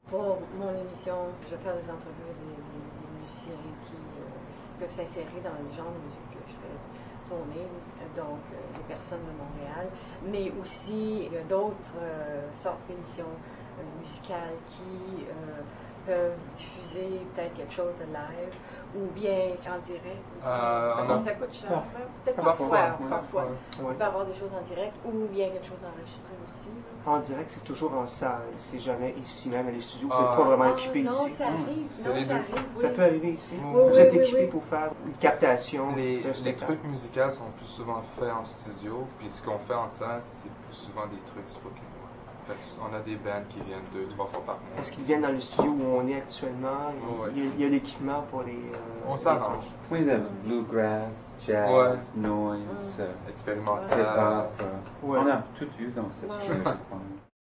Pour mon émission, je vais faire des entrevues avec des musiciens qui peuvent s'insérer dans le genre de musique que je fais tourner, donc des personnes de Montréal, mais aussi il y a d'autres sortes d'émissions musicales qui peuvent diffuser peut-être quelque chose de live ou bien en direct. Ça coûte cher. Peut-être parfois. On peut avoir des choses en direct ou bien quelque chose enregistré aussi. En direct, c'est toujours en salle. C'est jamais ici même à les studios. Vous n'êtes pas vraiment équipé non, ici. Ça arrive. Ça arrive. Oui. Ça peut arriver ici. Oui, vous êtes équipé pour faire une captation. Les trucs musicaux sont plus souvent faits en studio, puis ce qu'on fait en salle, c'est plus souvent des trucs spoken. On a des bands qui viennent 2-3 fois par mois. Est-ce qu'ils viennent dans le studio où on est actuellement? Il y a l'équipement pour les... on s'arrange. Oui, le bluegrass, jazz, noise, expérimental. hip-hop. On a tout eu dans ce studio, je pense.